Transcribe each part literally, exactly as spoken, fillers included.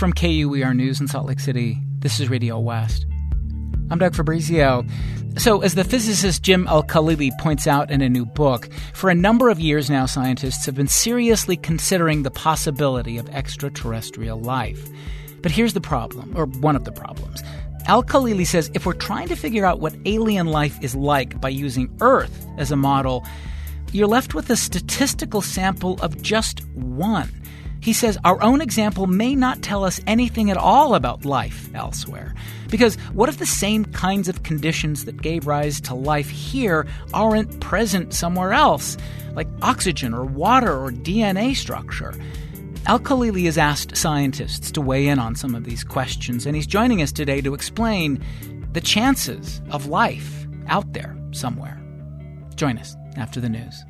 From K U E R News in Salt Lake City, this is Radio West. I'm Doug Fabrizio. So, as the physicist Jim Al-Khalili points out in a new book, for a number of years now, scientists have been seriously considering the possibility of extraterrestrial life. But here's the problem, or one of the problems. Al-Khalili says if we're trying to figure out what alien life is like by using Earth as a model, you're left with a statistical sample of just one. He says our own example may not tell us anything at all about life elsewhere. Because what if the same kinds of conditions that gave rise to life here aren't present somewhere else, like oxygen or water or D N A structure? Al-Khalili has asked scientists to weigh in on some of these questions, and he's joining us today to explain the chances of life out there somewhere. Join us after the news.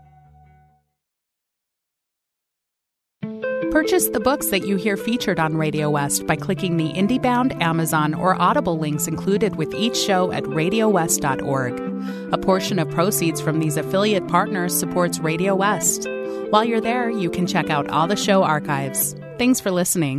Purchase the books that you hear featured on Radio West by clicking the IndieBound, Amazon, or Audible links included with each show at radio west dot org. A portion of proceeds from these affiliate partners supports Radio West. While you're there, you can check out all the show archives. Thanks for listening.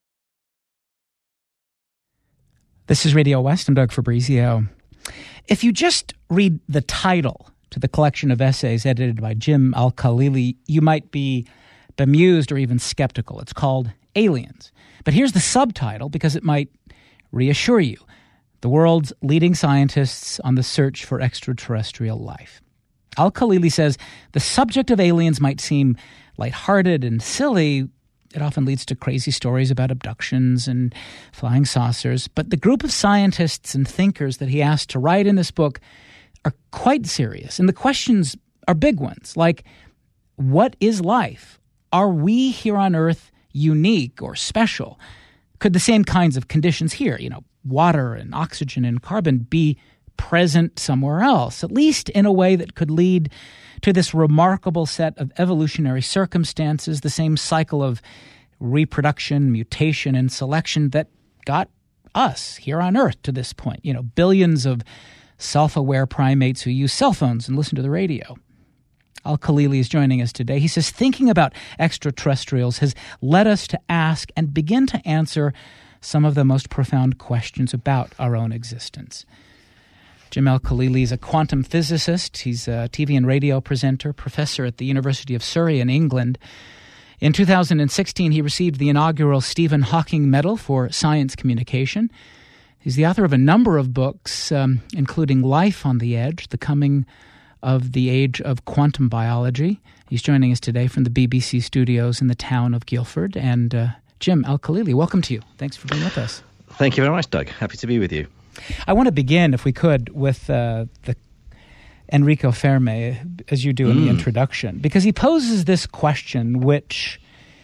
This is Radio West. I'm Doug Fabrizio. If you just read the title to the collection of essays edited by Jim Al-Khalili, you might be bemused or even skeptical. It's called Aliens. But here's the subtitle because it might reassure you. The world's leading scientists on the search for extraterrestrial life. Al-Khalili says the subject of aliens might seem lighthearted and silly. It often leads to crazy stories about abductions and flying saucers. But the group of scientists and thinkers that he asked to write in this book are quite serious. And the questions are big ones, like, what is life? Are we here on Earth unique or special? Could the same kinds of conditions here, you know, water and oxygen and carbon, be present somewhere else, at least in a way that could lead to this remarkable set of evolutionary circumstances, the same cycle of reproduction, mutation, and selection that got us here on Earth to this point? You know, billions of self-aware primates who use cell phones and listen to the radio. Al-Khalili is joining us today. He says thinking about extraterrestrials has led us to ask and begin to answer some of the most profound questions about our own existence. Jim Al-Khalili is a quantum physicist. He's a T V and radio presenter, professor at the University of Surrey in England. In two thousand sixteen, he received the inaugural Stephen Hawking Medal for Science Communication. He's the author of a number of books, um, including Life on the Edge, The Coming of the Age of Quantum Biology. He's joining us today from the B B C studios in the town of Guildford. And uh, Jim Al-Khalili, welcome to you. Thanks for being with us. Thank you very much, Doug. Happy to be with you. I want to begin, if we could, with uh, the Enrico Fermi, as you do in mm. the introduction, because he poses this question which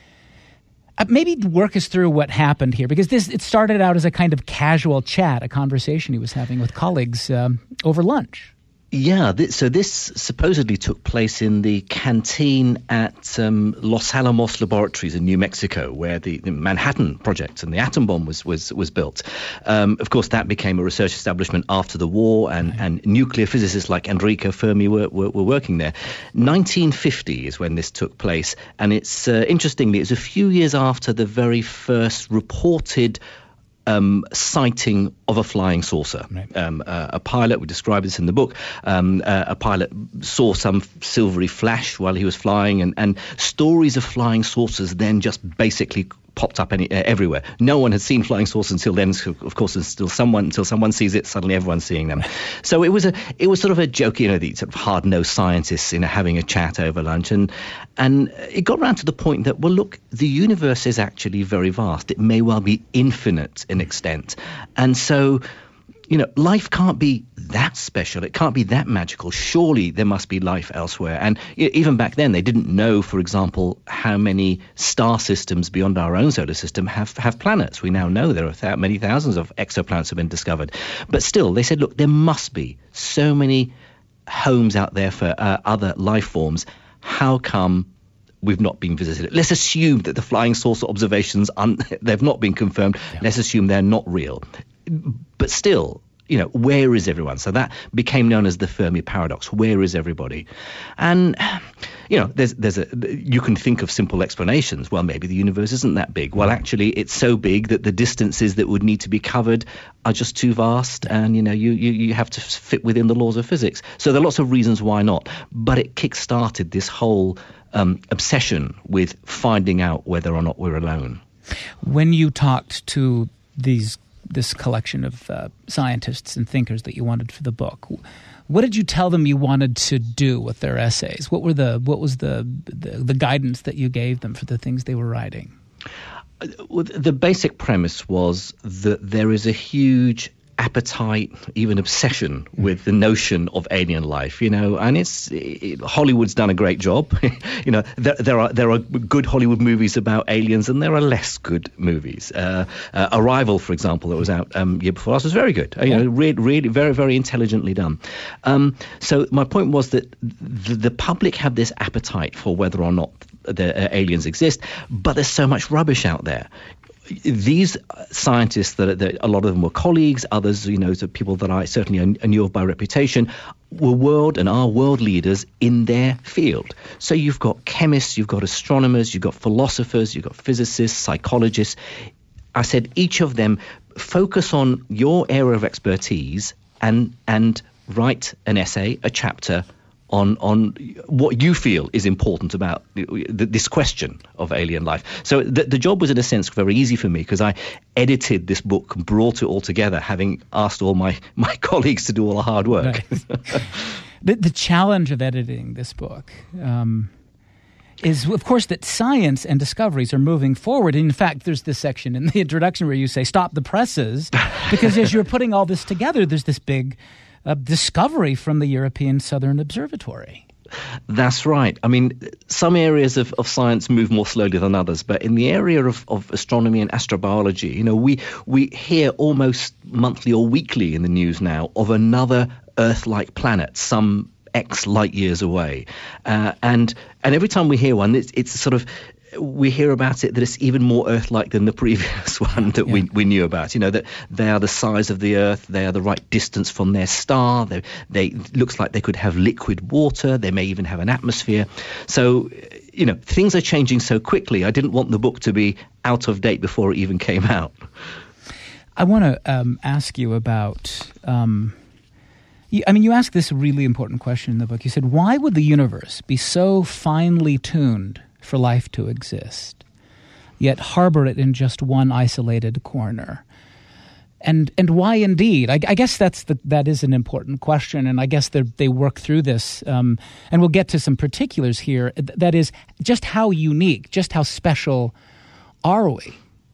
uh, maybe work us through what happened here, because this it started out as a kind of casual chat, a conversation he was having with colleagues um, over lunch. Yeah, th- so this supposedly took place in the canteen at um, Los Alamos Laboratories in New Mexico, where the, the Manhattan Project and the atom bomb was was was built. Um, of course, that became a research establishment after the war, and, right. and nuclear physicists like Enrico Fermi were, were, were working there. nineteen fifty is when this took place, and it's uh, interestingly, it's a few years after the very first reported Um, sighting of a flying saucer. Right. Um, uh, a pilot, we describe this in the book, um, uh, a pilot saw some silvery flash while he was flying, and, and stories of flying saucers then just basically popped up any, uh, everywhere. No one had seen flying saucers until then. So of course, until someone until someone sees it, suddenly everyone's seeing them. So it was a it was sort of a joke, you know, the sort of hard-nosed scientists, you know, having a chat over lunch, and and it got around to the point that, well, look, the universe is actually very vast. It may well be infinite in extent, and so, you know, life can't be that special. It can't be that magical. Surely there must be life elsewhere. And even back then, they didn't know, for example, how many star systems beyond our own solar system have, have planets. We now know there are th- many thousands of exoplanets have been discovered. But still, they said, look, there must be so many homes out there for uh, other life forms. How come we've not been visited? Let's assume that the flying saucer observations, un- they've not been confirmed. Yeah. Let's assume they're not real. But still, you know, where is everyone? So that became known as the Fermi paradox. Where is everybody? And, you know, there's there's a you can think of simple explanations. Well, maybe the universe isn't that big. Well, actually, it's so big that the distances that would need to be covered are just too vast, and you know, you you, you have to fit within the laws of physics. So there are lots of reasons why not. But it kick-started this whole um, obsession with finding out whether or not we're alone. When you talked to these this collection of uh, scientists and thinkers that you wanted for the book, what did you tell them you wanted to do with their essays? What were the what was the the, the guidance that you gave them for the things they were writing? Well, the basic premise was that there is a huge appetite, even obsession, with the notion of alien life, you know, and it's it, Hollywood's done a great job. you know, there, there are there are good Hollywood movies about aliens, and there are less good movies. Uh, uh, Arrival, for example, that was out um, year before us, was very good. Uh, you know, really, really, very, very intelligently done. Um, so my point was that the, the public have this appetite for whether or not the uh, aliens exist, but there's so much rubbish out there. These scientists, that, that a lot of them were colleagues, others, you know, so people that I certainly knew of by reputation, were world and are world leaders in their field. So you've got chemists, you've got astronomers, you've got philosophers, you've got physicists, psychologists. I said each of them focus on your area of expertise and and write an essay, a chapter on on what you feel is important about this question of alien life. So the, the job was, in a sense, very easy for me, because I edited this book and brought it all together, having asked all my, my colleagues to do all the hard work. Right. the, the challenge of editing this book um, is, of course, that science and discoveries are moving forward. In fact, there's this section in the introduction where you say, stop the presses, because as you're putting all this together, there's this big a discovery from the European Southern Observatory. That's right. I mean, some areas of, of science move more slowly than others, but in the area of, of astronomy and astrobiology, you know, we we hear almost monthly or weekly in the news now of another Earth-like planet, some X light years away, uh, and and every time we hear one, it's, it's sort of we hear about it that it's even more Earth-like than the previous one that yeah. we, we knew about. You know, that they are the size of the Earth, they are the right distance from their star, they, they looks like they could have liquid water, they may even have an atmosphere. So, you know, things are changing so quickly. I didn't want the book to be out of date before it even came out. I want to um, ask you about... Um, you, I mean, you asked this really important question in the book. You said, why would the universe be so finely tuned for life to exist, yet harbor it in just one isolated corner? And and why indeed? I, I guess that's the, that is an important question, and I guess they work through this, um, and we'll get to some particulars here. That is, just how unique, just how special are we?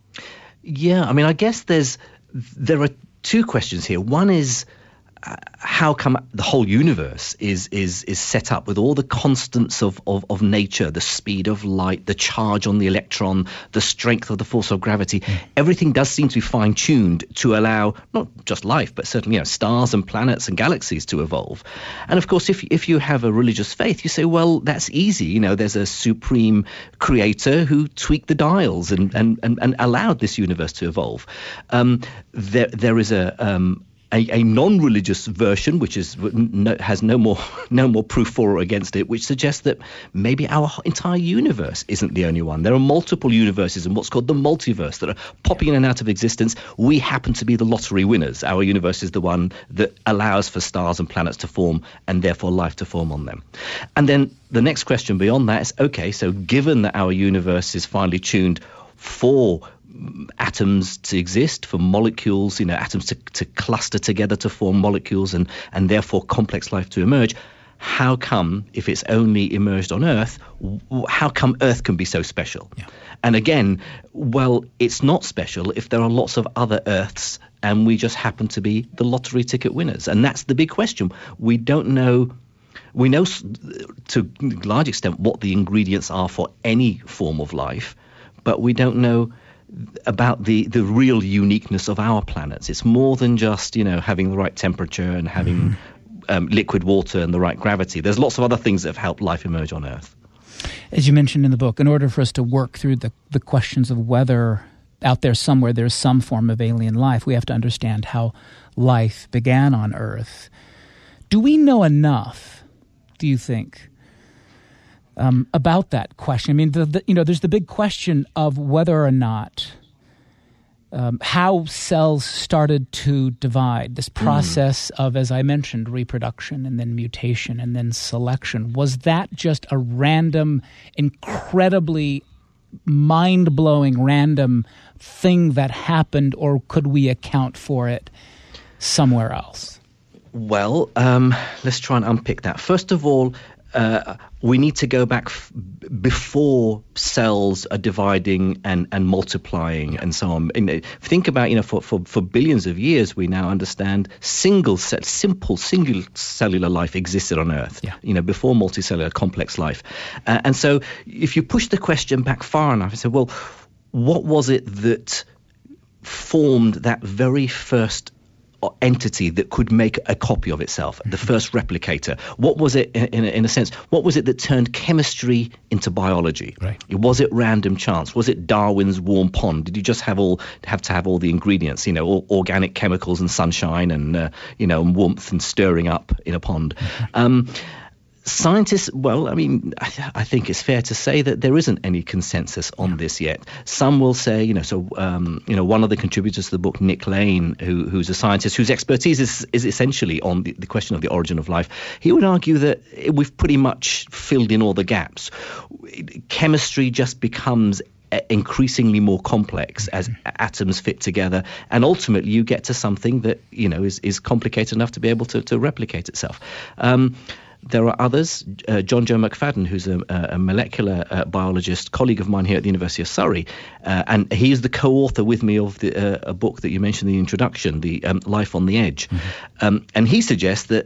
Yeah, I mean, I guess there's there are two questions here. One is, Uh, how come the whole universe is is is set up with all the constants of, of, of nature, the speed of light, the charge on the electron, the strength of the force of gravity. Mm. Everything does seem to be fine-tuned to allow not just life, but certainly, you know, stars and planets and galaxies to evolve. And of course, if if you have a religious faith, you say, well, that's easy. You know, there's a supreme creator who tweaked the dials and and, and, and allowed this universe to evolve. Um, there there is a um, A, a non-religious version, which is no, has no more no more proof for or against it, which suggests that maybe our entire universe isn't the only one. There are multiple universes in what's called the multiverse that are popping in and out of existence. We happen to be the lottery winners. Our universe is the one that allows for stars and planets to form, and therefore life to form on them. And then the next question beyond that is, okay, so given that our universe is finely tuned for atoms to exist, for molecules, you know, atoms to, to cluster together to form molecules, and, and therefore complex life to emerge, how come, if it's only emerged on Earth, how come Earth can be so special? Yeah. And again, well, it's not special if there are lots of other Earths and we just happen to be the lottery ticket winners. And that's the big question. We don't know. We know to a large extent what the ingredients are for any form of life, but we don't know about the, the real uniqueness of our planets. It's more than just, you know, having the right temperature and having mm-hmm. um, liquid water and the right gravity. There's lots of other things that have helped life emerge on Earth. As you mentioned in the book, in order for us to work through the, the questions of whether out there somewhere there's some form of alien life. We have to understand how life began on Earth. Do we know enough, do you think, um, about that question? I mean, the, the, you know, there's the big question of whether or not um, how cells started to divide. This process mm. of, as I mentioned, reproduction and then mutation and then selection. Was that just a random, incredibly mind-blowing random thing that happened, or could we account for it somewhere else? Well, um, let's try and unpick that. First of all, uh, we need to go back f- before cells are dividing and, and multiplying and so on. And think about, you know, for, for, for billions of years, we now understand single set, simple single cellular life existed on Earth, yeah. you know, before multicellular complex life. Uh, and so if you push the question back far enough and say, well, what was it that formed that very first entity that could make a copy of itself, the first replicator? What was it, in, in a sense, what was it that turned chemistry into biology? Right. Was it random chance? Was it Darwin's warm pond? Did you just have all have to have all the ingredients, you know, all organic chemicals and sunshine and, uh, you know, and warmth and stirring up in a pond? Um, Scientists, well, I mean, I, th- I think it's fair to say that there isn't any consensus on yeah. this yet. Some will say, you know, so, um, you know, one of the contributors to the book, Nick Lane, who, who's a scientist whose expertise is, is essentially on the, the question of the origin of life, he would argue that we've pretty much filled in all the gaps. Chemistry just becomes increasingly more complex as atoms fit together, and ultimately you get to something that, you know, is, is complicated enough to be able to, to replicate itself. Um, There are others, uh, John Joe McFadden, who's a, a molecular uh, biologist, colleague of mine here at the University of Surrey, uh, and he is the co-author with me of the, uh, a book that you mentioned in the introduction, the um, Life on the Edge. Mm-hmm. Um, and he suggests that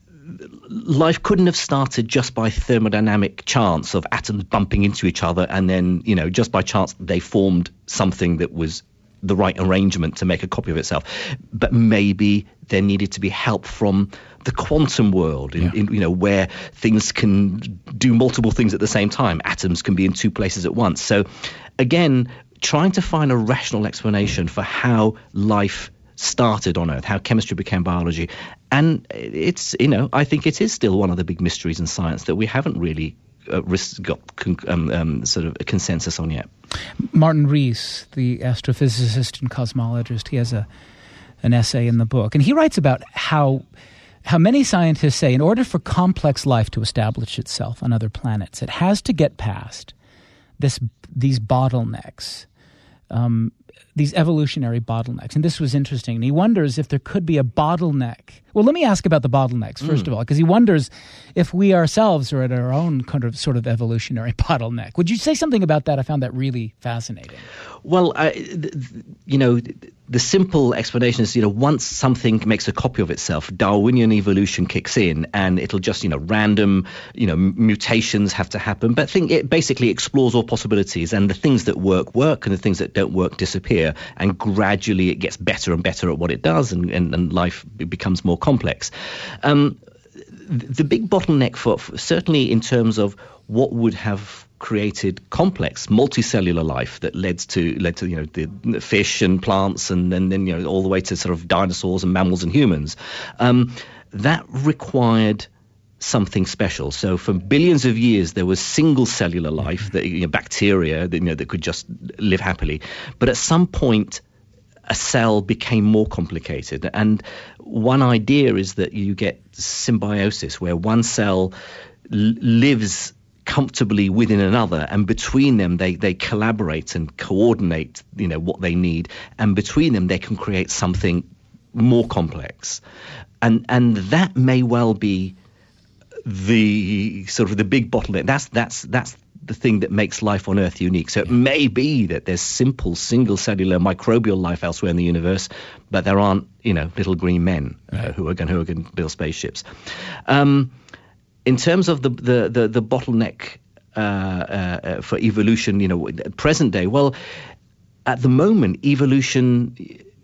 life couldn't have started just by thermodynamic chance of atoms bumping into each other, and then, you know, just by chance they formed something that was the right arrangement to make a copy of itself. But maybe there needed to be help from the quantum world, in, yeah. in, you know, where things can do multiple things at the same time. Atoms can be in two places at once. So again, trying to find a rational explanation for how life started on Earth, how chemistry became biology. And it's, you know, I think it is still one of the big mysteries in science that we haven't really uh, got um, um, sort of a consensus on yet. Martin Rees, the astrophysicist and cosmologist, he has a an essay in the book, and he writes about how how many scientists say in order for complex life to establish itself on other planets, it has to get past this these bottlenecks, um, these evolutionary bottlenecks. And this was interesting. And he wonders if there could be a bottleneck. Well, let me ask about the bottlenecks, first mm. of all, because he wonders if we ourselves are at our own kind of sort of evolutionary bottleneck. Would you say something about that? I found that really fascinating. Well, I, you know, the simple explanation is, you know, once something makes a copy of itself, Darwinian evolution kicks in, and it'll just, you know, random, you know, mutations have to happen. But I think it basically explores all possibilities, and the things that work, work, and the things that don't work disappear. And gradually it gets better and better at what it does, and, and, and life becomes more complex. Um, the big bottleneck for, for certainly in terms of what would have created complex multicellular life that led to led to you know the fish and plants and then then you know all the way to sort of dinosaurs and mammals and humans, um, that required something special. So for billions of years there was single cellular life, that you know, bacteria that you know that could just live happily, but at some point a cell became more complicated, and one idea is that you get symbiosis where one cell l- lives comfortably within another, and between them they they collaborate and coordinate, you know, what they need, and between them they can create something more complex, and and that may well be the sort of the big bottleneck. That's that's that's the thing that makes life on Earth unique. So it may be that there's simple single cellular microbial life elsewhere in the universe, but there aren't, you know, little green men uh, who are going who are going to build spaceships. Um, In terms of the the the, the bottleneck uh, uh, for evolution, you know, present day, well, at the moment, evolution,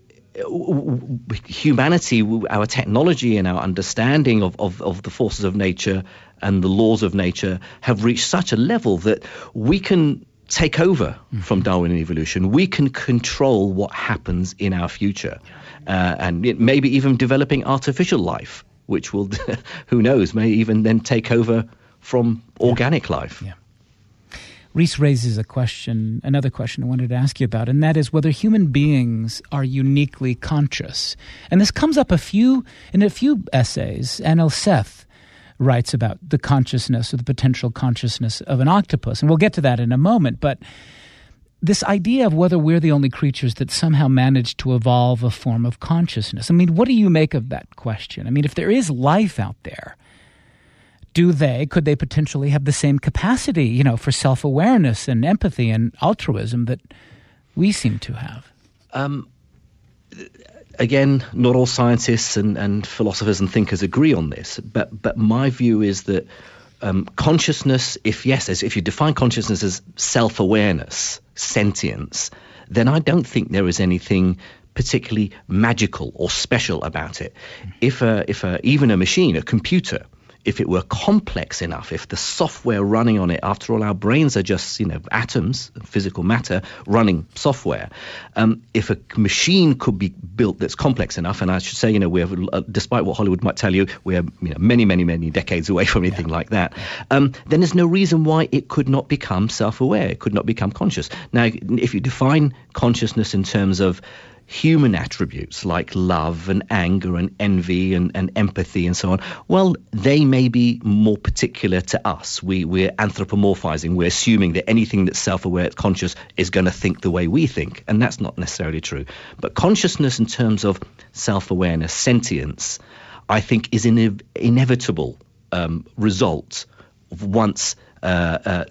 humanity, our technology and our understanding of, of, of the forces of nature and the laws of nature have reached such a level that we can take over mm-hmm. from Darwinian evolution. We can control what happens in our future, uh, and it, maybe even developing artificial life, which will, who knows, may even then take over from organic yeah. life. Yeah. Reese raises a question, another question I wanted to ask you about, and that is whether human beings are uniquely conscious. And this comes up a few in a few essays. Anil Seth writes about the consciousness or the potential consciousness of an octopus, and we'll get to that in a moment. But this idea of whether we're the only creatures that somehow managed to evolve a form of consciousness. I mean, what do you make of that question? I mean, if there is life out there, do they, could they potentially have the same capacity, you know, for self-awareness and empathy and altruism that we seem to have? Um, again, not all scientists and, and philosophers and thinkers agree on this, but but my view is that um, consciousness, if yes, as if you define consciousness as self-awareness, sentience, then I don't think there is anything particularly magical or special about it. If a, if a, even a machine, a computer, if it were complex enough, if the software running on it, after all, our brains are just, you know, atoms, physical matter, running software. Um, if a machine could be built that's complex enough, and I should say, you know, we have, uh, despite what Hollywood might tell you, we're you know, many, many, many decades away from anything yeah. like that, um, then there's no reason why it could not become self-aware, it could not become conscious. Now, if you define consciousness in terms of human attributes like love and anger and envy and, and empathy and so on, well, they may be more particular to us. We, we're anthropomorphizing. We're assuming that anything that's self-aware, conscious, is going to think the way we think, and that's not necessarily true. But consciousness in terms of self-awareness, sentience, I think is an inev- inevitable um, result of once Uh, uh,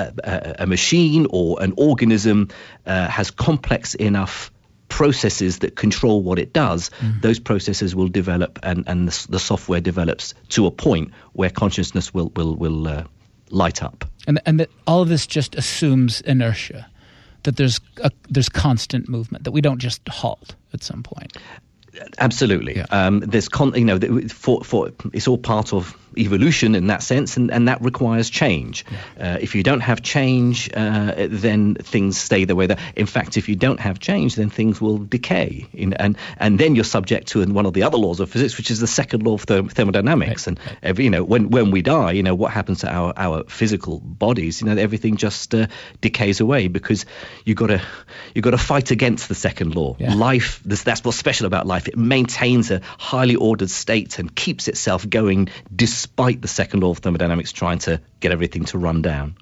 a, a machine or an organism uh, has complex enough processes that control what it does, mm. those processes will develop, and, and the, the software develops to a point where consciousness will will will uh, light up. And and that all of this just assumes inertia, that there's a, there's constant movement, that we don't just halt at some point. Absolutely. Yeah. Um, there's con- you know for for it's all part of evolution in that sense, and, and that requires change. Yeah. Uh, if you don't have change, uh, then things stay the way that. In fact, if you don't have change, then things will decay, in, and and then you're subject to one of the other laws of physics, which is the second law of therm- thermodynamics. Right. And right. Every, you know, when when we die, you know, what happens to our our physical bodies? You know, everything just uh, decays away, because you got to you got to fight against the second law. Yeah. Life, this, that's what's special about life. It maintains a highly ordered state and keeps itself going despite the second law of thermodynamics trying to get everything to run down.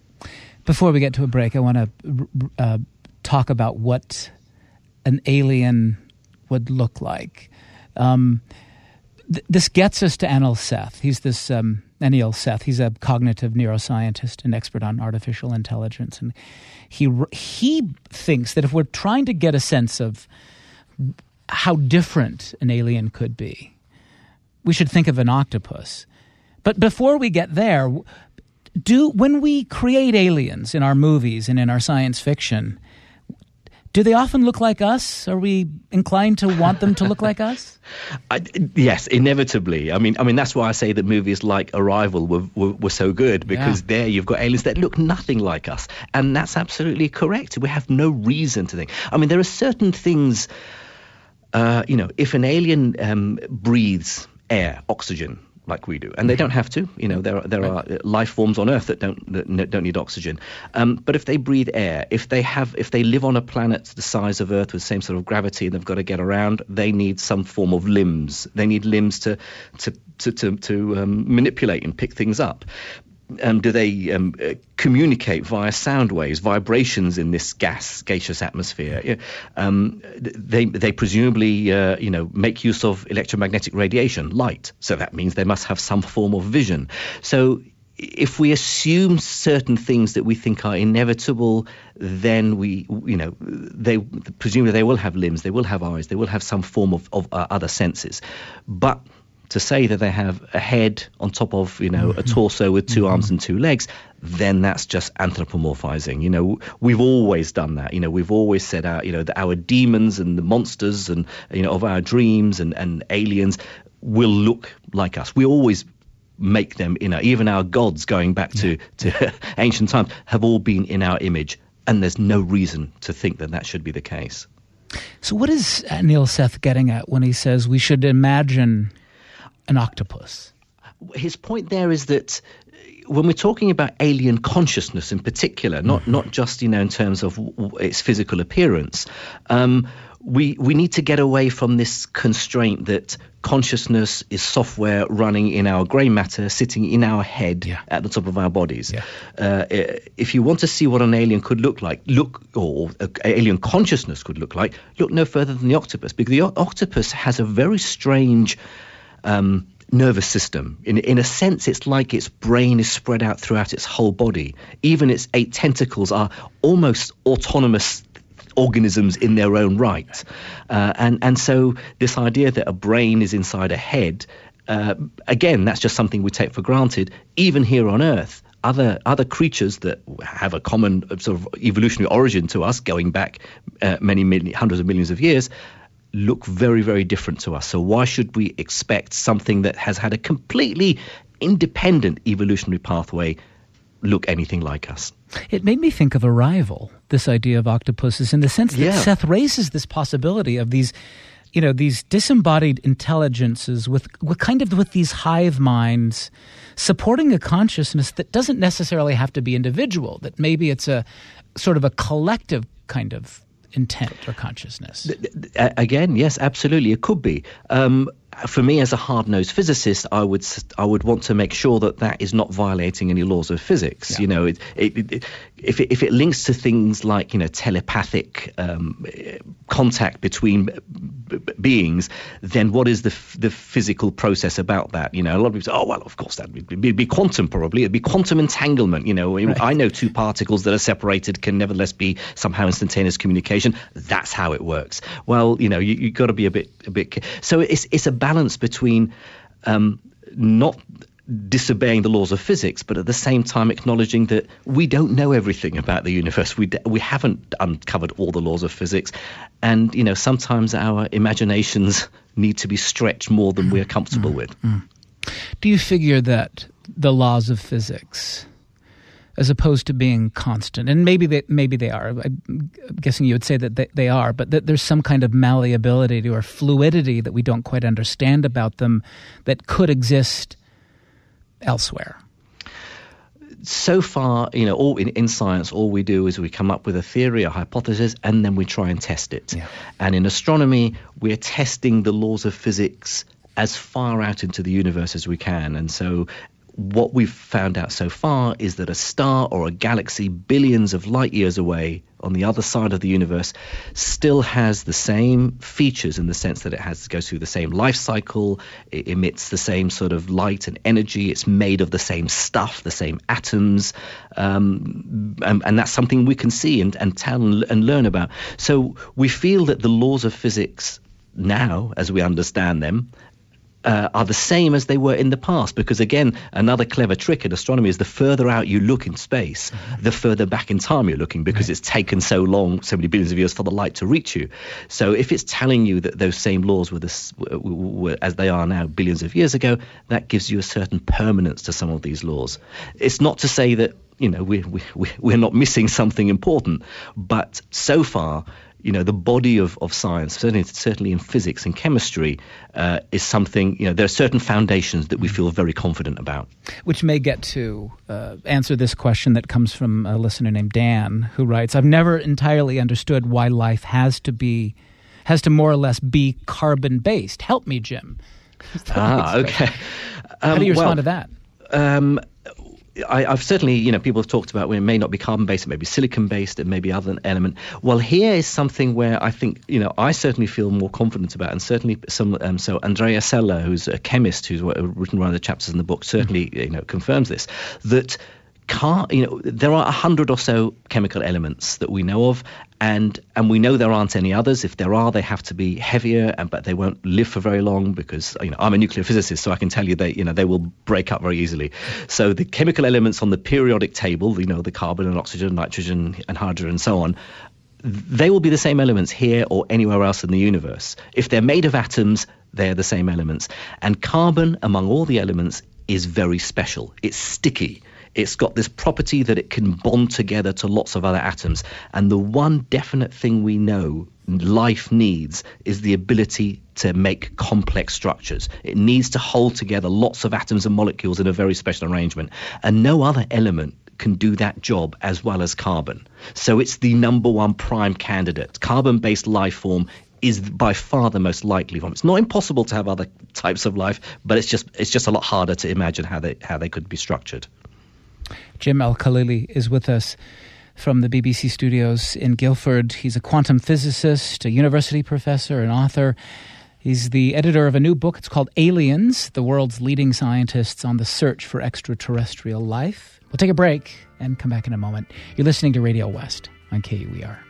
Before we get to a break, I want to uh, talk about what an alien would look like. Um, th- this gets us to Anil Seth. He's this um, Anil Seth. He's a cognitive neuroscientist and expert on artificial intelligence, and he he thinks that if we're trying to get a sense of how different an alien could be, we should think of an octopus. But before we get there, do when we create aliens in our movies and in our science fiction, do they often look like us? Are we inclined to want them to look like us? I, yes, inevitably. I mean, I mean that's why I say that movies like Arrival were were, were so good, because yeah. there you've got aliens that look nothing like us, and that's absolutely correct. We have no reason to think. I mean, there are certain things. Uh, you know, if an alien um, breathes air, oxygen, like we do, and they don't have to, you know, there are, there are life forms on Earth that don't that don't need oxygen. Um, but if they breathe air, if they have, if they live on a planet the size of Earth with the same sort of gravity, and they've got to get around, they need some form of limbs. They need limbs to to to to, to um, manipulate and pick things up. Um, do they um, uh, communicate via sound waves, vibrations in this gas, gaseous atmosphere? Um, they they presumably, uh, you know, make use of electromagnetic radiation, light. So that means they must have some form of vision. So if we assume certain things that we think are inevitable, then we, you know, they presumably they will have limbs, they will have eyes, they will have some form of, of uh, other senses. But to say that they have a head on top of, you know, a torso with two mm-hmm. arms and two legs, then that's just anthropomorphizing. You know, we've always done that. You know, we've always said our, you know, that our demons and the monsters and, you know, of our dreams and, and aliens will look like us. We always make them, you know, even our gods going back to, to ancient times have all been in our image. And there's no reason to think that that should be the case. So what is Neil Seth getting at when he says we should imagine an octopus? His point there is that when we're talking about alien consciousness in particular, not mm-hmm. not just, you know, in terms of w- its physical appearance, um, we we need to get away from this constraint that consciousness is software running in our grey matter, sitting in our head yeah. at the top of our bodies. Yeah. Uh, if you want to see what an alien could look like, look, or uh, alien consciousness could look like, look no further than the octopus, because the o- octopus has a very strange um, nervous system. In in a sense, it's like its brain is spread out throughout its whole body. Even its eight tentacles are almost autonomous organisms in their own right. Uh, and, and so this idea that a brain is inside a head, uh, again, that's just something we take for granted. Even here on Earth, other other creatures that have a common sort of evolutionary origin to us, going back uh, many, many hundreds of millions of years, look very, very different to us. So why should we expect something that has had a completely independent evolutionary pathway look anything like us? It made me think of Arrival, this idea of octopuses, in the sense that yeah. Seth raises this possibility of these, you know, these disembodied intelligences with, with kind of with these hive minds supporting a consciousness that doesn't necessarily have to be individual, that maybe it's a sort of a collective kind of intent or consciousness. Again, yes, absolutely, it could be. Um, for me, as a hard-nosed physicist, I would I would want to make sure that that is not violating any laws of physics. Yeah. You know, it, it, it, if it, if it links to things like, you know, telepathic um, contact between b- b- beings, then what is the f- the physical process about that? You know, a lot of people say, oh well, of course that would be, be quantum probably. It'd be quantum entanglement. You know, right. I know two particles that are separated can nevertheless be somehow instantaneous communication. That's how it works. Well, you know, you you got to be a bit a bit. So it's it's a balance between um, not disobeying the laws of physics, but at the same time acknowledging that we don't know everything about the universe. We d- we haven't uncovered all the laws of physics, and you know sometimes our imaginations need to be stretched more than we're comfortable with. Mm. Do you figure that the laws of physics, as opposed to being constant, and maybe they maybe they are, I'm guessing you would say that they, they are, but that there's some kind of malleability or fluidity that we don't quite understand about them that could exist elsewhere? So far, you know, all in, in science, all we do is we come up with a theory, a hypothesis, and then we try and test it. Yeah. And in astronomy, we're testing the laws of physics as far out into the universe as we can. And so what we've found out so far is that a star or a galaxy billions of light years away on the other side of the universe still has the same features in the sense that it has goes through the same life cycle, it emits the same sort of light and energy, it's made of the same stuff, the same atoms, um, and, and that's something we can see and, and tell and, and learn about. So we feel that the laws of physics now, as we understand them, Uh, are the same as they were in the past, because again, another clever trick in astronomy is the further out you look in space, mm-hmm. the further back in time you're looking, because right. it's taken so long, so many billions of years for the light to reach you. So if it's telling you that those same laws were, this, were, were as they are now billions of years ago, that gives you a certain permanence to some of these laws. It's not to say that, you know, we, we, we're not missing something important, but so far, you know, the body of, of science, certainly certainly in physics and chemistry, uh, is something, you know, there are certain foundations that we feel very confident about. Which may get to uh, answer this question that comes from a listener named Dan, who writes, I've never entirely understood why life has to be, has to more or less be carbon-based. Help me, Jim. Ah, okay. Um, How do you respond well, to that? Um, I, I've certainly, you know, people have talked about when it may not be carbon-based, it may be silicon-based, it may be other element. Well, here is something where I think, you know, I certainly feel more confident about, and certainly some, um, so Andrea Sella, who's a chemist who's written one of the chapters in the book, certainly, mm-hmm. you know, confirms this, that car, you know, there are a hundred or so chemical elements that we know of, and and we know there aren't any others. If there are, they have to be heavier, and but they won't live for very long because, you know, I'm a nuclear physicist, so I can tell you they, you know, they will break up very easily. So the chemical elements on the periodic table, you know, the carbon and oxygen, nitrogen and hydrogen and so on, they will be the same elements here or anywhere else in the universe. If they're made of atoms, they're the same elements. And carbon, among all the elements, is very special. It's sticky. It's got this property that it can bond together to lots of other atoms. And the one definite thing we know life needs is the ability to make complex structures. It needs to hold together lots of atoms and molecules in a very special arrangement. And no other element can do that job as well as carbon. So it's the number one prime candidate. Carbon-based life form is by far the most likely one. It's not impossible to have other types of life, but it's just it's just a lot harder to imagine how they how they could be structured. Jim Al-Khalili is with us from the B B C studios in Guildford. He's a quantum physicist, a university professor, an author. He's the editor of a new book. It's called Aliens, the World's Leading Scientists on the Search for Extraterrestrial Life. We'll take a break and come back in a moment. You're listening to Radio West on K U E R.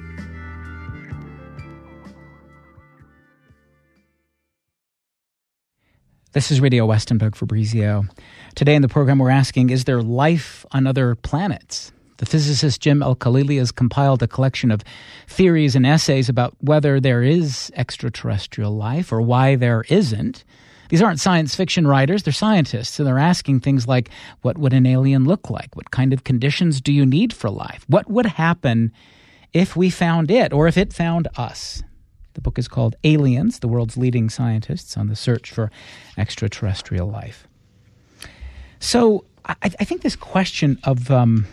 This is Radio West. I'm Doug Fabrizio. Today in the program, we're asking, is there life on other planets? The physicist Jim Al-Khalili has compiled a collection of theories and essays about whether there is extraterrestrial life or why there isn't. These aren't science fiction writers, they're scientists, and they're asking things like, what would an alien look like? What kind of conditions do you need for life? What would happen if we found it or if it found us? The book is called Aliens, the World's Leading Scientists on the Search for Extraterrestrial Life. So I, I think this question of um,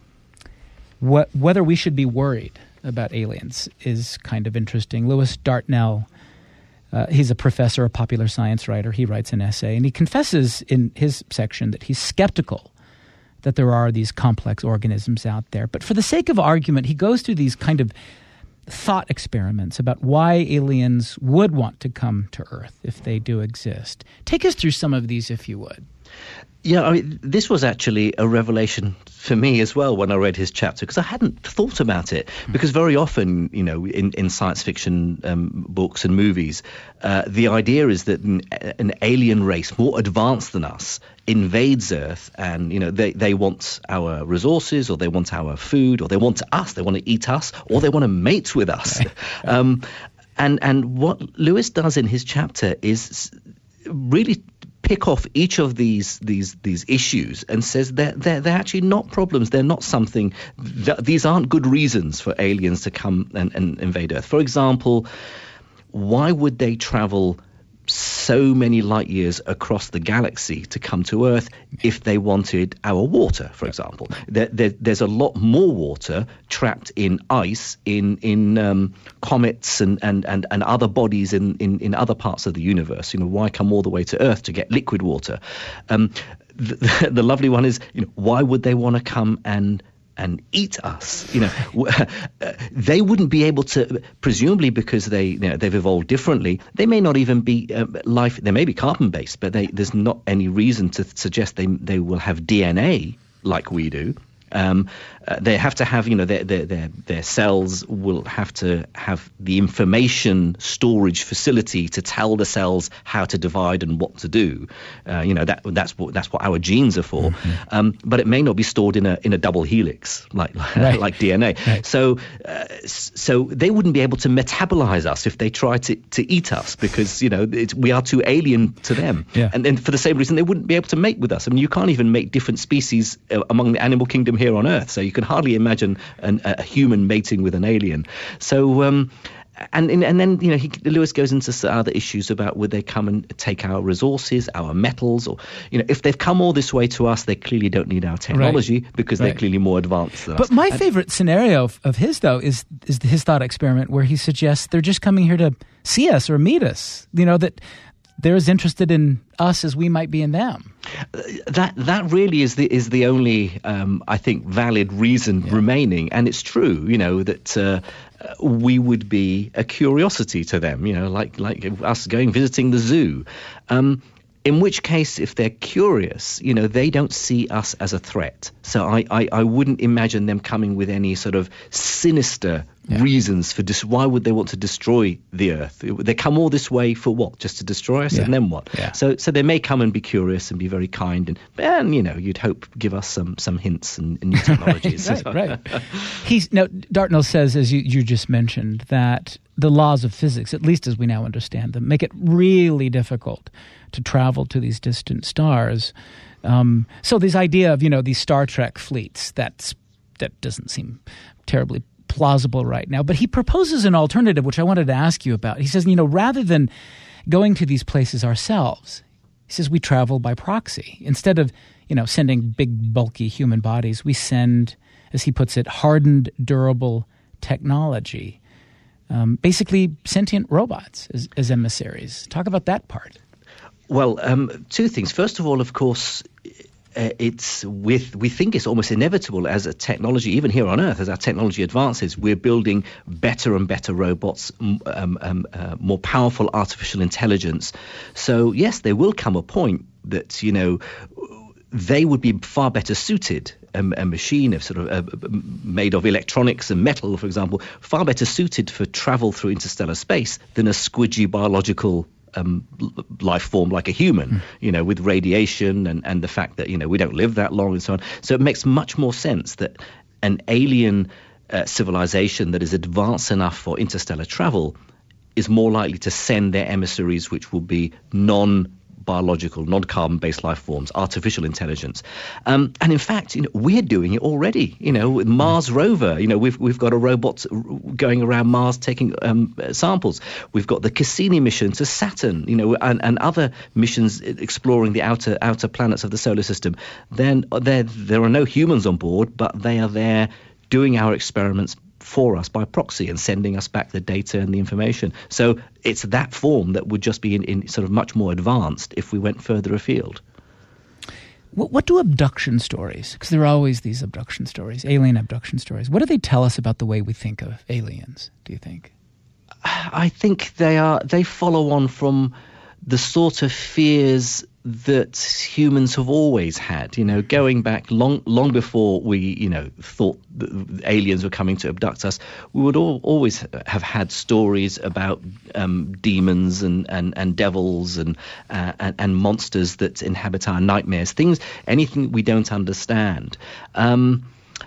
what, whether we should be worried about aliens is kind of interesting. Lewis Dartnell, uh, he's a professor, a popular science writer. He writes an essay, and he confesses in his section that he's skeptical that there are these complex organisms out there. But for the sake of argument, he goes through these kind of thought experiments about why aliens would want to come to Earth if they do exist. Take us through some of these, if you would. Yeah, I mean, this was actually a revelation for me as well when I read his chapter, because I hadn't thought about it. Because very often, you know, in, in science fiction um, books and movies, uh, the idea is that an, an alien race more advanced than us invades Earth, and you know they, they want our resources, or they want our food, or they want us, they want to eat us, or they want to mate with us. Right. Right. Um, and and what Lewis does in his chapter is really pick off each of these these these issues and says that they're, they're actually not problems. They're not something. Th- these aren't good reasons for aliens to come and, and invade Earth. For example, why would they travel so many light years across the galaxy to come to Earth if they wanted our water, for example? There, there, there's a lot more water trapped in ice, in in um, comets and, and, and, and other bodies in, in, in other parts of the universe. You know, why come all the way to Earth to get liquid water? Um, the, the lovely one is, you know, why would they want to come and and eat us? You know, they wouldn't be able to, presumably because they, you know, they've evolved differently. They may not even be uh, life. They may be carbon based, but they, there's not any reason to suggest they they will have D N A like we do. Um, uh, they have to have, you know, their, their their their cells will have to have the information storage facility to tell the cells how to divide and what to do. Uh, you know, that that's what that's what our genes are for. Mm-hmm. Um, but it may not be stored in a in a double helix like right. like D N A. Right. So uh, so they wouldn't be able to metabolize us if they try to, to eat us, because you know it's, we are too alien to them. Yeah. And then for the same reason they wouldn't be able to mate with us. I mean, you can't even make different species uh, among the animal kingdom here on Earth, so you can hardly imagine an, a human mating with an alien. So, um, and and then you know, he, Lewis goes into other issues about would they come and take our resources, our metals, or you know, if they've come all this way to us, they clearly don't need our technology right. because right. they're clearly more advanced than but us. But my and, favorite scenario of, of his though is is his thought experiment where he suggests they're just coming here to see us or meet us. You know, that they're as interested in us as we might be in them. That that really is the is the only um, I think valid reason yeah. remaining, and it's true. You know that uh, we would be a curiosity to them. You know, like like us going visiting the zoo. Um, In which case, if they're curious, you know, they don't see us as a threat. So I, I, I wouldn't imagine them coming with any sort of sinister yeah. reasons for dis- why would they want to destroy the Earth? They come all this way for what? Just to destroy us, yeah. and then what? Yeah. So so they may come and be curious and be very kind, and and you know, you'd hope give us some some hints and, and new technologies. right, right, right. He's now Dartnell says, as you, you just mentioned, that the laws of physics, at least as we now understand them, make it really difficult to travel to these distant stars. Um, so this idea of, you know, these Star Trek fleets, that's, that doesn't seem terribly plausible right now. But he proposes an alternative, which I wanted to ask you about. He says, you know, rather than going to these places ourselves, he says we travel by proxy. Instead of, you know, sending big, bulky human bodies, we send, as he puts it, hardened, durable technology. Um, basically sentient robots as, as emissaries. Talk about that part. Well, um, two things. First of all, of course, uh, it's with we think it's almost inevitable as a technology, even here on Earth, as our technology advances, we're building better and better robots, um, um, uh, more powerful artificial intelligence. So yes, there will come a point that, you know, they would be far better suited, a, a machine of sort of uh, made of electronics and metal, for example, far better suited for travel through interstellar space than a squidgy biological um, life form like a human, mm. you know, with radiation and, and the fact that, you know, we don't live that long and so on. So it makes much more sense that an alien uh, civilization that is advanced enough for interstellar travel is more likely to send their emissaries, which will be non biological, non-carbon-based life forms, artificial intelligence, um, and in fact, you know, we're doing it already. You know, with Mars rover, you know, we've we've got a robot going around Mars taking um, samples. We've got the Cassini mission to Saturn, you know, and, and other missions exploring the outer outer planets of the solar system. Then there there are no humans on board, but they are there doing our experiments for us by proxy and sending us back the data and the information. So it's that form that would just be in, in sort of much more advanced if we went further afield. What, what do abduction stories, because there are always these abduction stories, alien abduction stories, what do they tell us about the way we think of aliens, do you think? I think they are they follow on from the sort of fears that humans have always had, you know, going back long long before we, you know, thought that aliens were coming to abduct us. We would all, always have had stories about um, demons and, and, and devils and, uh, and and monsters that inhabit our nightmares, things, anything we don't understand. Um,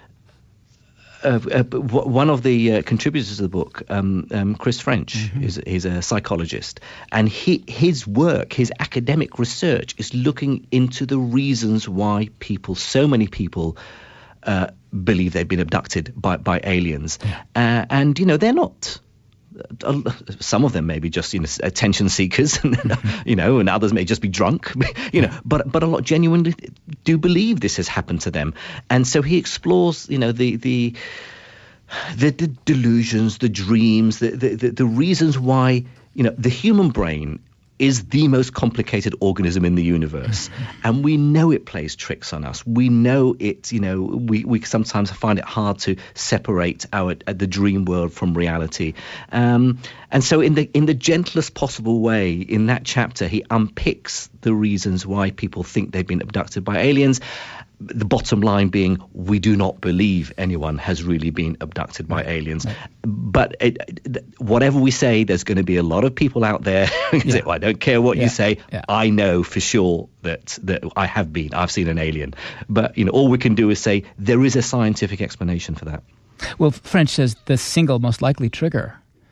Uh, uh, one of the uh, contributors to the book, um, um, Chris French, mm-hmm. is he's a psychologist, and he, his work, his academic research, is looking into the reasons why people, so many people, uh, believe they've been abducted by by aliens, yeah. uh, and you know they're not. Uh, some of them may be just, you know, attention seekers, and, you know, and others may just be drunk, you know, but but a lot genuinely do believe this has happened to them. And so he explores, you know, the the the, the delusions, the dreams, the, the the the reasons why, you know, the human brain is the most complicated organism in the universe, and we know it plays tricks on us. We know it, you know, we, we sometimes find it hard to separate our uh, the dream world from reality. Um, and so in the in the gentlest possible way, in that chapter, he unpicks the reasons why people think they've been abducted by aliens. The bottom line being, we do not believe anyone has really been abducted by aliens. Right. But it, whatever we say, there's going to be a lot of people out there who yeah. say, well, I don't care what yeah. you say. Yeah. I know for sure that, that I have been. I've seen an alien. But, you know, all we can do is say there is a scientific explanation for that. Well, French says the single most likely trigger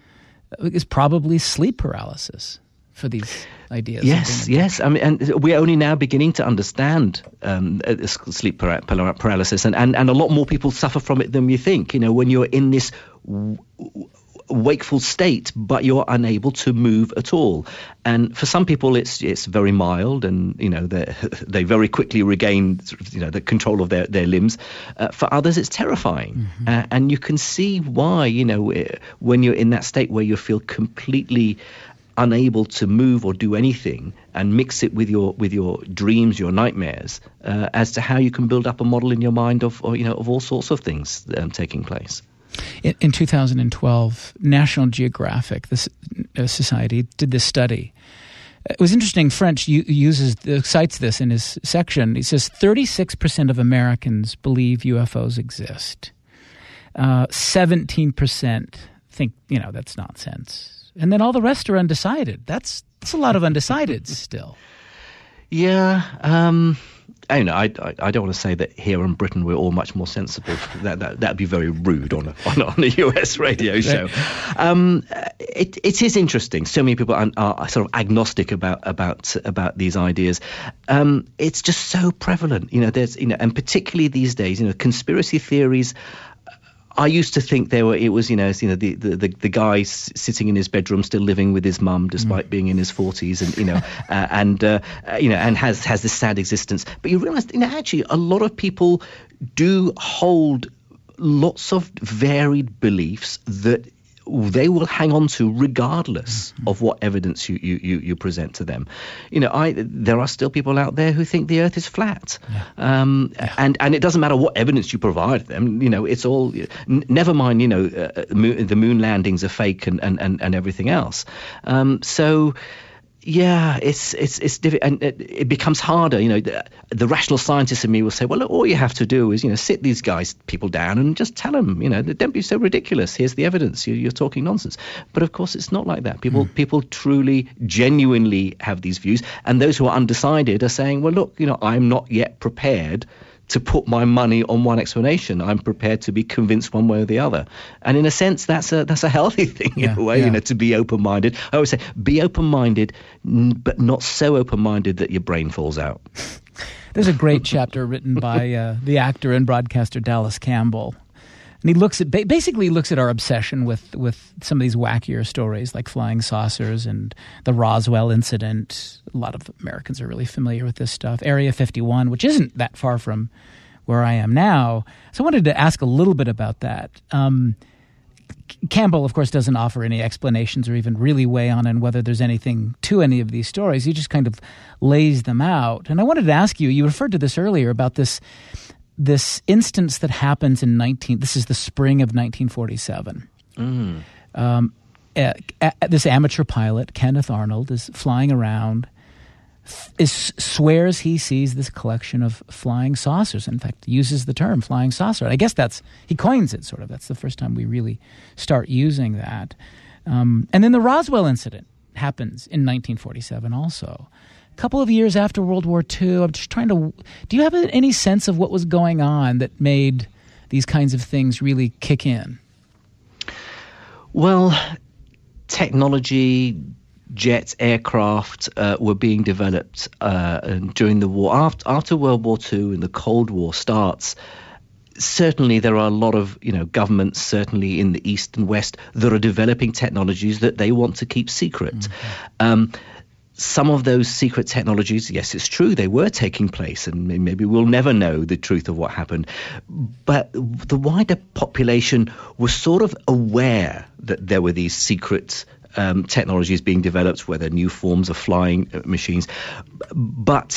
is probably sleep paralysis for these ideas. Yes, yes. I mean, and we're only now beginning to understand um, sleep para- paralysis, and, and, and a lot more people suffer from it than we think. You know, when you're in this w- wakeful state, but you're unable to move at all. And for some people, it's it's very mild, and you know they they very quickly regain you know the control of their their limbs. Uh, for others, it's terrifying, mm-hmm. uh, and you can see why. You know, when you're in that state where you feel completely unable to move or do anything, and mix it with your with your dreams, your nightmares, uh, as to how you can build up a model in your mind of, or, you know, of all sorts of things um, taking place. In, in two thousand twelve, National Geographic, this uh, society, did this study. It was interesting. French u- uses uh, cites this in his section. He says thirty-six percent of Americans believe U F Os exist. Uh, seventeen percent think, you know, that's nonsense. And then all the rest are undecided. That's that's a lot of undecideds still. Yeah. Um, I know. I, I, I don't want to say that here in Britain we're all much more sensible. That that that'd be very rude on a on, on a U S radio show. Um, it it is interesting. So many people are, are sort of agnostic about about about these ideas. Um, it's just so prevalent. You know, there's you know, and particularly these days, you know, conspiracy theories. I used to think there were. It was you know you know the the, the, the guy s- sitting in his bedroom still living with his mum despite mm. being in his forties and you know uh, and uh, uh, you know and has has this sad existence. But you realise you know actually a lot of people do hold lots of varied beliefs that they will hang on to regardless mm-hmm. of what evidence you, you, you, you present to them. You know, I there are still people out there who think the Earth is flat, yeah. Um, yeah. and and it doesn't matter what evidence you provide them. You know, it's all. N- never mind. You know, uh, moon, the moon landings are fake and and, and, and everything else. Um, so. Yeah, it's it's it's difficult, and it, it becomes harder. You know, the, the rational scientist in me will say, "Well, look, all you have to do is, you know, sit these guys, people down, and just tell them, you know, don't be so ridiculous. Here's the evidence. You're, you're talking nonsense." But of course, it's not like that. People mm. people truly, genuinely have these views, and those who are undecided are saying, "Well, look, you know, I'm not yet prepared to put my money on one explanation. I'm prepared to be convinced one way or the other." And in a sense, that's a that's a healthy thing in yeah, a way, yeah. you know, to be open-minded. I always say, be open-minded, but not so open-minded that your brain falls out. There's a great chapter written by uh, the actor and broadcaster Dallas Campbell. And he looks at basically looks at our obsession with, with some of these wackier stories like flying saucers and the Roswell incident. A lot of Americans are really familiar with this stuff. Area fifty-one, which isn't that far from where I am now. So I wanted to ask a little bit about that. Um, Campbell, of course, doesn't offer any explanations or even really weigh on on whether there's anything to any of these stories. He just kind of lays them out. And I wanted to ask you, you referred to this earlier about this this instance that happens in nineteen. This is the spring of nineteen forty-seven. Mm. Um, uh, uh, this amateur pilot, Kenneth Arnold, is flying around. Is swears he sees this collection of flying saucers. In fact, uses the term flying saucer. I guess that's he coins it. Sort of. That's the first time we really start using that. Um, and then the Roswell incident happens in nineteen forty-seven, also. A couple of years after World War Two, I'm just trying to... Do you have any sense of what was going on that made these kinds of things really kick in? Well, technology, jets, aircraft uh, were being developed uh, during the war. After, after World War Two and the Cold War starts, certainly there are a lot of, you know, governments, certainly in the East and West, that are developing technologies that they want to keep secret. Mm-hmm. Um, Some of those secret technologies, yes, it's true, they were taking place, and maybe we'll never know the truth of what happened. But the wider population was sort of aware that there were these secret um, technologies being developed, whether new forms of flying machines. But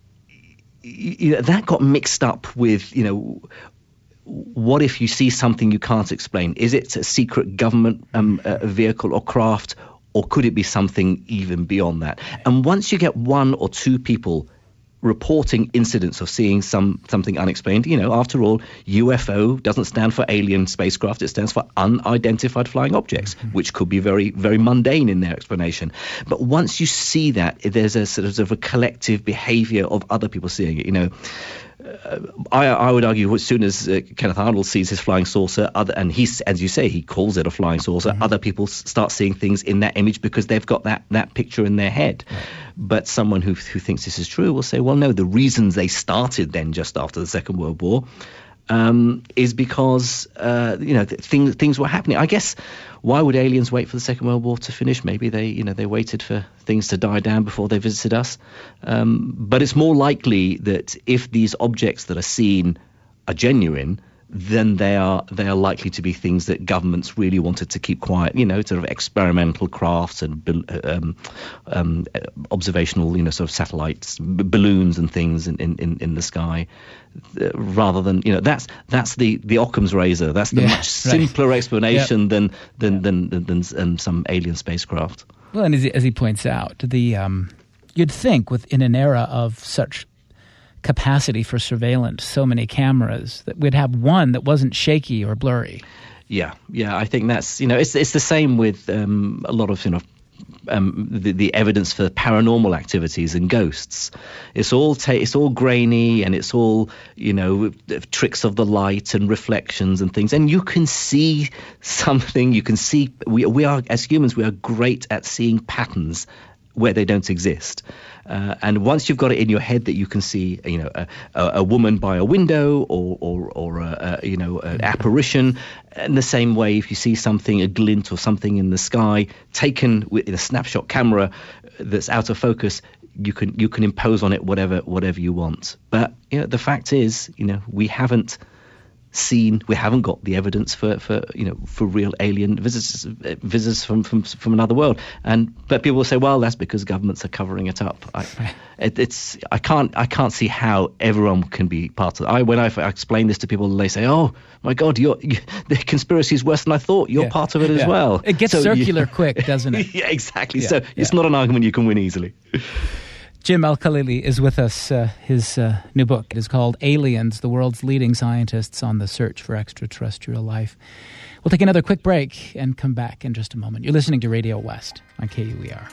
you know, that got mixed up with, you know, what if you see something you can't explain? Is it a secret government um, a vehicle or craft? Or could it be something even beyond that? And once you get one or two people reporting incidents of seeing some something unexplained, you know, after all, U F O doesn't stand for alien spacecraft. It stands for unidentified flying objects, mm-hmm. which could be very, very mundane in their explanation. But once you see that, there's a sort of a collective behavior of other people seeing it, you know. Uh, I, I would argue as soon as uh, Kenneth Arnold sees his flying saucer, other, and he's, as you say, he calls it a flying saucer, mm-hmm. other people s- start seeing things in that image because they've got that, that picture in their head. Right. But someone who, who thinks this is true will say, well, no, the reasons they started then just after the Second World War um, is because, uh, you know, th- things, things were happening. I guess, why would aliens wait for the Second World War to finish? Maybe they, you know, they waited for things to die down before they visited us. Um, but it's more likely that if these objects that are seen are genuine, then they are they are likely to be things that governments really wanted to keep quiet. You know, sort of experimental crafts and um, um, observational, you know, sort of satellites, b- balloons and things in, in, in the sky. Uh, rather than, you know, that's that's the, the Occam's razor. That's the yeah, much simpler right. explanation yep. than than, than than than than some alien spacecraft. Well, and as he, as he points out, the um, you'd think within an era of such capacity for surveillance, so many cameras, that we'd have one that wasn't shaky or blurry. Yeah, yeah, I think that's, you know, it's it's the same with um, a lot of, you know, um, the, the evidence for paranormal activities and ghosts. It's all ta- it's all grainy, and it's all, you know, tricks of the light and reflections and things. And you can see something. You can see we we are as humans we are great at seeing patterns where they don't exist. Uh, and once you've got it in your head that you can see, you know, a, a, a woman by a window, or or, or a, a, you know, an apparition, in the same way, if you see something, a glint or something in the sky, taken with a snapshot camera that's out of focus, you can you can impose on it whatever whatever you want. But you know, the fact is, you know, we haven't seen, we haven't got the evidence for, for you know for real alien visitors visitors from, from from another world. And but people will say, well, that's because governments are covering it up. I, it, it's I can't I can't see how everyone can be part of it. I when I, I explain this to people, they say, oh my God, you're you, the conspiracy is worse than I thought. You're yeah. part of it yeah. as well. It gets so circular you, quick, doesn't it? Yeah, exactly. Yeah. So yeah. it's not an argument you can win easily. Jim Al-Khalili is with us. Uh, his uh, new book is called Aliens, the World's Leading Scientists on the Search for Extraterrestrial Life. We'll take another quick break and come back in just a moment. You're listening to Radio West on K U E R.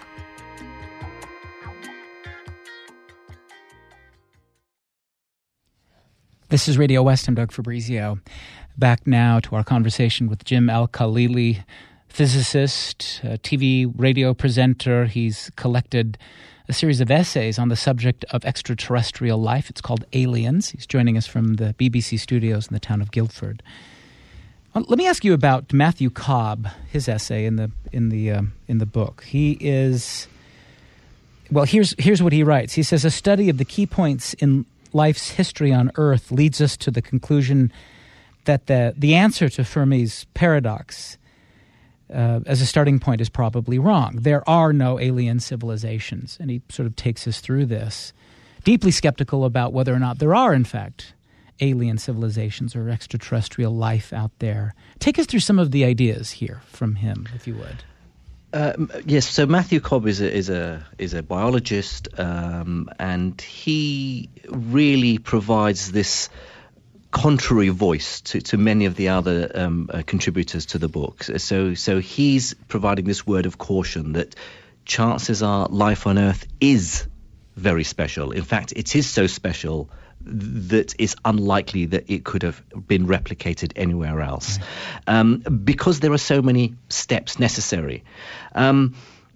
This is Radio West. I'm Doug Fabrizio. Back now to our conversation with Jim Al-Khalili, physicist, uh, T V radio presenter. He's collected a series of essays on the subject of extraterrestrial life. It's called Aliens. He's joining us from the B B C studios in the town of Guildford. Well, let me ask you about Matthew Cobb, his essay in the in the um, in the book. He is well. Here's here's what he writes. He says a study of the key points in life's history on Earth leads us to the conclusion that the the answer to Fermi's paradox, Uh, as a starting point, is probably wrong. There are no alien civilizations. And he sort of takes us through this, deeply skeptical about whether or not there are, in fact, alien civilizations or extraterrestrial life out there. Take us through some of the ideas here from him, if you would. Uh, yes, so Matthew Cobb is a is a is a biologist, um, and he really provides this contrary voice to, to many of the other um, uh, contributors to the book. So so he's providing this word of caution that chances are life on Earth is very special. In fact, it is so special that it's unlikely that it could have been replicated anywhere else, um, because there are so many steps necessary. Um,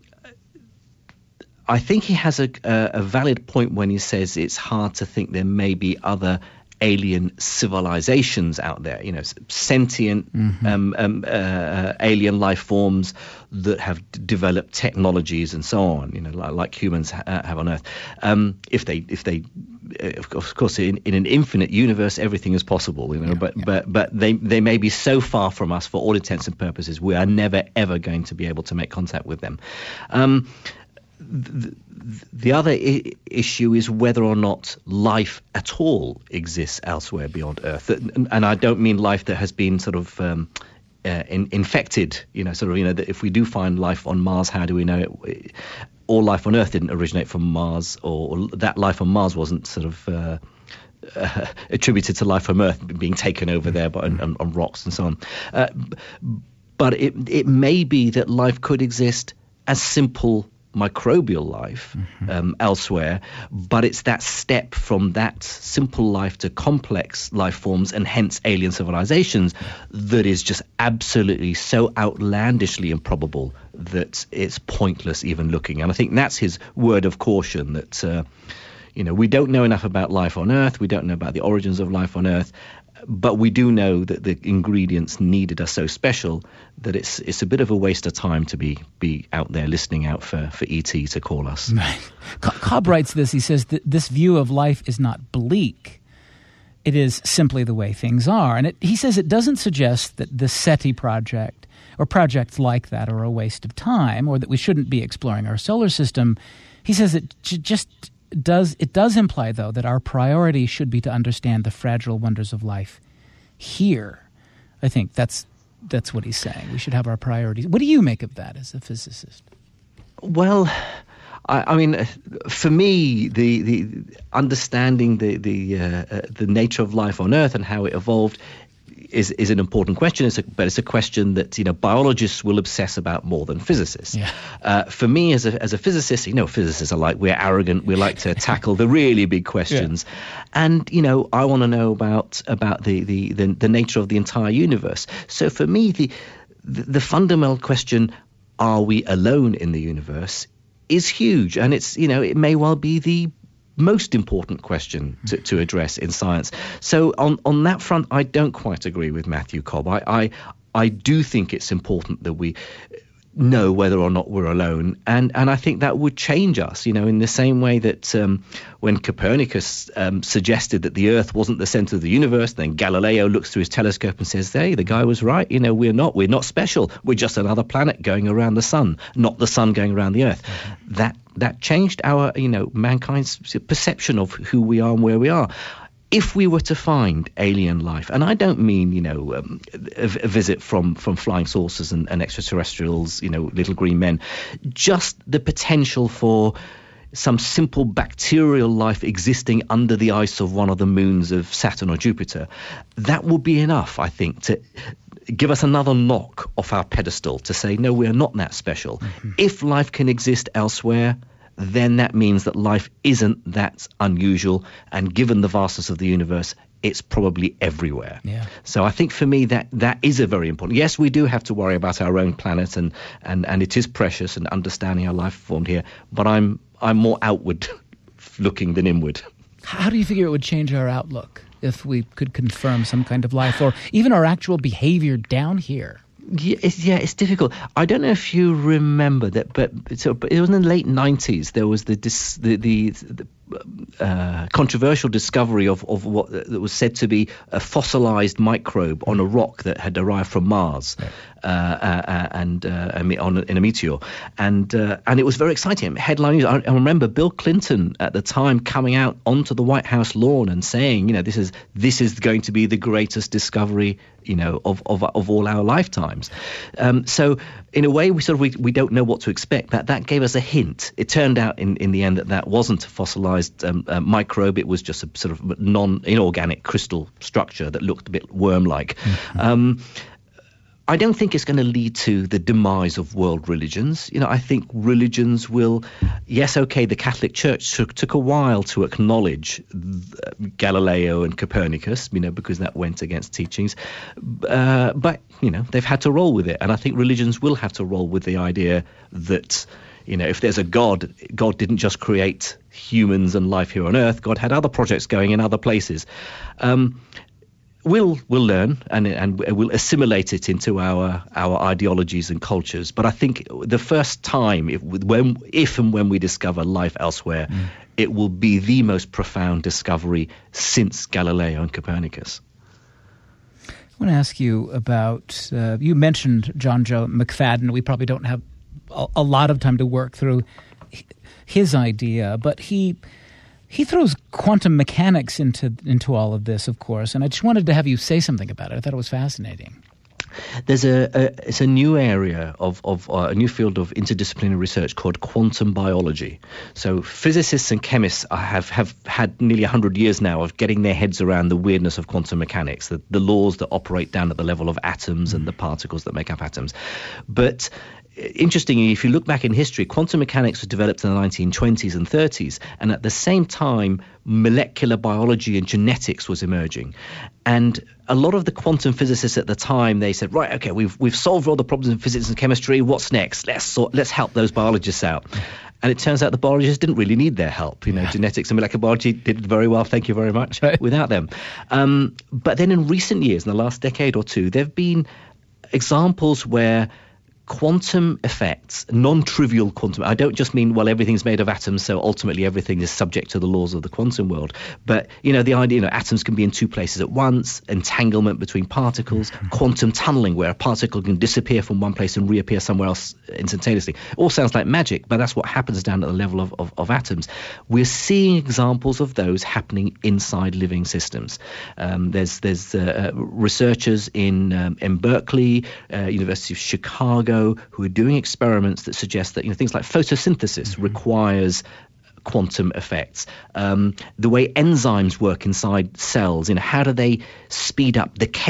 I think he has a, a, a valid point when he says it's hard to think there may be other alien civilizations out there, you know, sentient mm-hmm. um, um, uh, alien life forms that have d- developed technologies and so on, you know, like, like humans ha- have on Earth. Um, if they, if they, of course, in, in an infinite universe, everything is possible, you know. Yeah, but yeah. but but they they may be so far from us, for all intents and purposes, we are never ever going to be able to make contact with them. Um, The, the other I- issue is whether or not life at all exists elsewhere beyond Earth, and, and I don't mean life that has been sort of um, uh, in, infected. You know, sort of, you know, that if we do find life on Mars, how do we know it? All life on Earth didn't originate from Mars, or, or that life on Mars wasn't sort of uh, uh, attributed to life on Earth being taken over there by, on, on rocks and so on. Uh, but it it may be that life could exist as simple microbial life mm-hmm. um, elsewhere, but it's that step from that simple life to complex life forms, and hence alien civilizations, that is just absolutely so outlandishly improbable that it's pointless even looking. And I think that's his word of caution, that uh, you know, we don't know enough about life on Earth, we don't know about the origins of life on Earth, but we do know that the ingredients needed are so special that it's it's a bit of a waste of time to be be out there listening out for, for E T to call us. Right. Cobb writes this. He says that this view of life is not bleak. It is simply the way things are. And it, he says it doesn't suggest that the SETI project or projects like that are a waste of time, or that we shouldn't be exploring our solar system. He says it j- just... Does it does imply, though, that our priority should be to understand the fragile wonders of life here. I think that's that's what he's saying. We should have our priorities. What do you make of that as a physicist? Well, I, I mean, for me, the the understanding the the uh, uh, the nature of life on Earth and how it evolved, is is an important question. It's a, but it's a question that you know biologists will obsess about more than physicists. Yeah. Uh, for me, as a as a physicist, you know, physicists are like we're arrogant. We like to tackle the really big questions, yeah. and you know, I want to know about about the, the the the nature of the entire universe. So for me, the the, the fundamental question, are we alone in the universe, is huge, and it's you know it may well be the most important question to, to address in science. So on, on that front, I don't quite agree with Matthew Cobb. I, I I do think it's important that we know whether or not we're alone, and and I think that would change us, you know, in the same way that um, when Copernicus um, suggested that the Earth wasn't the center of the universe, then Galileo looks through his telescope and says, hey, the guy was right, you know, we're not, we're not special, we're just another planet going around the sun, not the sun going around the Earth. Mm-hmm. That that changed our, you know, mankind's perception of who we are and where we are. If we were to find alien life, and I don't mean, you know, um, a, a visit from, from flying saucers and, and extraterrestrials, you know, little green men, just the potential for some simple bacterial life existing under the ice of one of the moons of Saturn or Jupiter, that would be enough, I think, to give us another knock off our pedestal to say, no, we're not that special. Mm-hmm. If life can exist elsewhere, then that means that life isn't that unusual, and given the vastness of the universe, it's probably everywhere. Yeah. So I think for me that that is a very important. Yes, we do have to worry about our own planet, and and and it is precious, and understanding how life formed here. But I'm I'm more outward looking than inward. How do you figure it would change our outlook if we could confirm some kind of life, or even our actual behavior down here? Yeah, it's, yeah, it's difficult. I don't know if you remember that, but, so, but it was in the late nineties. There was the dis, the, the, the uh, controversial discovery of, of what that was said to be a fossilized microbe on a rock that had arrived from Mars, right. uh, uh, and uh, on in a meteor, and uh, and it was very exciting. Headline news. I, I remember Bill Clinton at the time coming out onto the White House lawn and saying, you know, this is this is going to be the greatest discovery, you know, of of, of all our lifetimes. Um, so in a way, we sort of we, we don't know what to expect. That that gave us a hint. It turned out in, in the end that that wasn't a fossilized um, uh, microbe. It was just a sort of non-inorganic crystal structure that looked a bit worm-like. Mm-hmm. Um, I don't think it's going to lead to the demise of world religions. You know, I think religions will, yes, okay, the Catholic Church took, took a while to acknowledge Galileo and Copernicus, you know, because that went against teachings. Uh, but, you know, they've had to roll with it. And I think religions will have to roll with the idea that, you know, if there's a God, God didn't just create humans and life here on Earth. God had other projects going in other places. Um, We'll we'll learn and and we'll assimilate it into our our ideologies and cultures. But I think the first time, if when if and when we discover life elsewhere, mm. it will be the most profound discovery since Galileo and Copernicus. I want to ask you about. Uh, you mentioned John Joe McFadden. We probably don't have a, a lot of time to work through his idea, but he. He throws quantum mechanics into into all of this, of course, and I just wanted to have you say something about it. I thought it was fascinating. There's a, a it's a new area of of uh, a new field of interdisciplinary research called quantum biology. So physicists and chemists are, have have had nearly a hundred years now of getting their heads around the weirdness of quantum mechanics, the, the laws that operate down at the level of atoms mm-hmm. and the particles that make up atoms, but. Interestingly, if you look back in history, quantum mechanics was developed in the nineteen twenties and thirties, and at the same time, molecular biology and genetics was emerging. And a lot of the quantum physicists at the time, they said, right, okay, we've we've solved all the problems in physics and chemistry. What's next? Let's sort, let's help those biologists out. And it turns out the biologists didn't really need their help. You know, yeah. genetics and molecular biology did very well, thank you very much, right. without them. Um, but then in recent years, in the last decade or two, there have been examples where quantum effects, non-trivial quantum, I don't just mean, well, everything's made of atoms, so ultimately everything is subject to the laws of the quantum world. But, you know, the idea, you know, atoms can be in two places at once, entanglement between particles, mm-hmm. quantum tunneling, where a particle can disappear from one place and reappear somewhere else instantaneously. It all sounds like magic, but that's what happens down at the level of, of, of atoms. We're seeing examples of those happening inside living systems. Um, there's there's uh, researchers in, um, in Berkeley, uh, University of Chicago, who are doing experiments that suggest that, you know, things like photosynthesis mm-hmm. requires quantum effects. Um, the way enzymes work inside cells, you know, how do they speed up the chemi-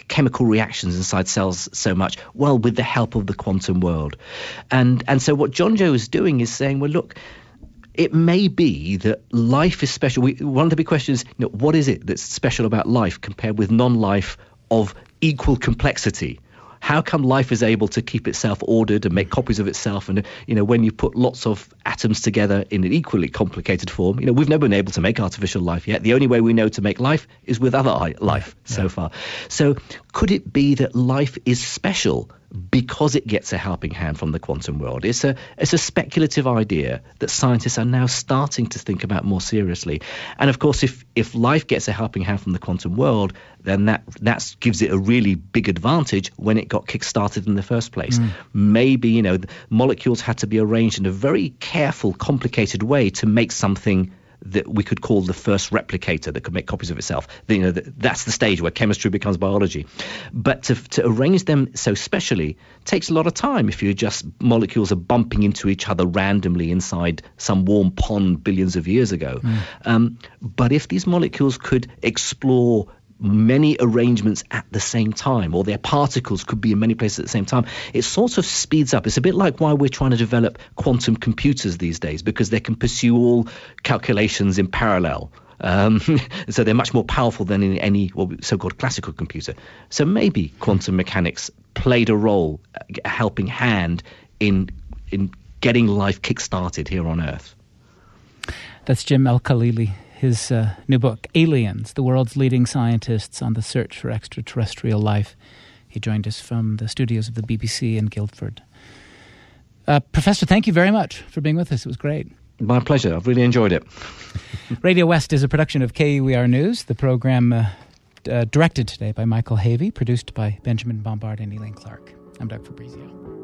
chemical reactions inside cells so much? Well, with the help of the quantum world. And and so what Jonjo is doing is saying, well, look, it may be that life is special. We, one of the big questions is, you know, what is it that's special about life compared with non-life of equal complexity? How come life is able to keep itself ordered and make copies of itself? And, you know, when you put lots of atoms together in an equally complicated form, you know, we've never been able to make artificial life yet. The only way we know to make life is with other life yeah, so yeah. far. So could it be that life is special because it gets a helping hand from the quantum world? It's a it's a speculative idea that scientists are now starting to think about more seriously. And of course, if if life gets a helping hand from the quantum world, then that that gives it a really big advantage when it got kick-started in the first place. Mm. Maybe, you know, the molecules had to be arranged in a very careful, complicated way to make something that we could call the first replicator that could make copies of itself. You know, that's the stage where chemistry becomes biology. But to, to arrange them so specially takes a lot of time if you just molecules are bumping into each other randomly inside some warm pond billions of years ago. Mm. Um, but if these molecules could explore many arrangements at the same time, or their particles could be in many places at the same time, it sort of speeds up. It's a bit like why we're trying to develop quantum computers these days, because they can pursue all calculations in parallel. Um, so they're much more powerful than in any well, so-called classical computer. So maybe quantum mechanics played a role, a helping hand in in getting life kick-started here on Earth. That's Jim Al-Khalili. His uh, new book, Aliens, the World's Leading Scientists on the Search for Extraterrestrial Life. He joined us from the studios of the B B C in Guildford. Uh, Professor, thank you very much for being with us. It was great. My pleasure. I've really enjoyed it. Radio West is a production of K U E R News. The program uh, uh, directed today by Michael Havey, produced by Benjamin Bombard and Elaine Clark. I'm Doug Fabrizio.